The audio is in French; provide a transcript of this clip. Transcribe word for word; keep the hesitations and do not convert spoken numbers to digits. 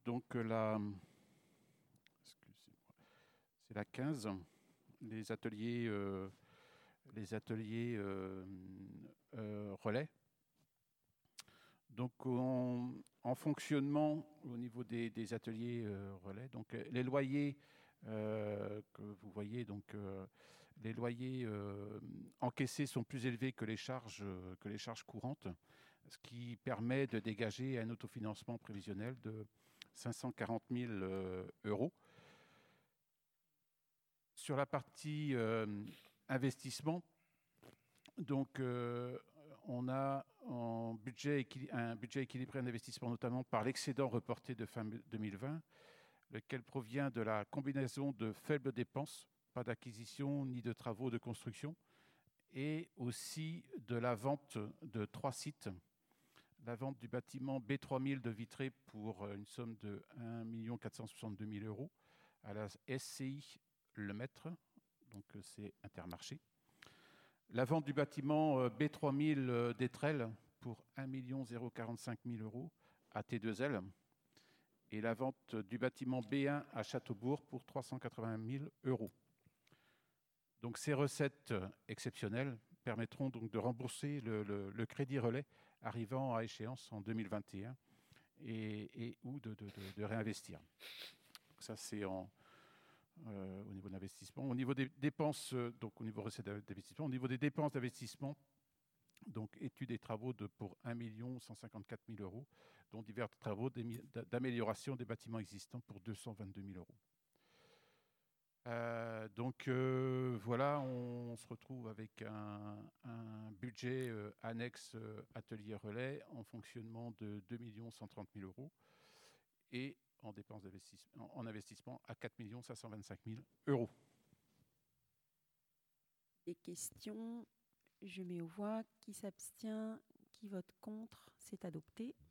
donc la, excusez-moi, c'est la quinze, les ateliers, euh, les ateliers euh, euh, relais. Donc en, en fonctionnement au niveau des, des ateliers euh, relais, donc les loyers euh, que vous voyez, donc euh, les loyers euh, encaissés sont plus élevés que les charges euh, que les charges courantes, ce qui permet de dégager un autofinancement prévisionnel de cinq cent quarante mille euh, euros. Sur la partie euh, investissement, donc euh, on a en budget un budget équilibré en investissement, notamment par l'excédent reporté de fin deux mille vingt, lequel provient de la combinaison de faibles dépenses, pas d'acquisition ni de travaux de construction, et aussi de la vente de trois sites. La vente du bâtiment B trois mille de Vitré pour une somme de un million quatre cent soixante-deux mille euros à la S C I Le Maître, donc c'est Intermarché. La vente du bâtiment B trois mille d'Étrelles pour un million quarante-cinq mille euros à T deux L. Et la vente du bâtiment B un à Châteaubourg pour trois cent quatre-vingt mille euros. Donc ces recettes exceptionnelles permettront donc de rembourser le, le, le crédit relais arrivant à échéance en deux mille vingt et un et, et ou de, de, de, de réinvestir. Donc ça c'est en, euh, au niveau de l'investissement. Au niveau des dépenses, donc au niveau recettes d'investissement, au niveau des dépenses d'investissement, donc études et travaux de, pour un million cent cinquante-quatre mille euros, dont divers travaux d'amélioration des bâtiments existants pour deux cent vingt-deux mille euros. Euh, donc euh, voilà, on, on se retrouve avec un, un budget euh, annexe euh, atelier relais en fonctionnement de deux millions cent trente mille euros et en dépenses d'investissement, en investissement à quatre millions cinq cent vingt-cinq mille euros. Des questions? Je mets aux voix. Qui s'abstient? Qui vote contre? C'est adopté.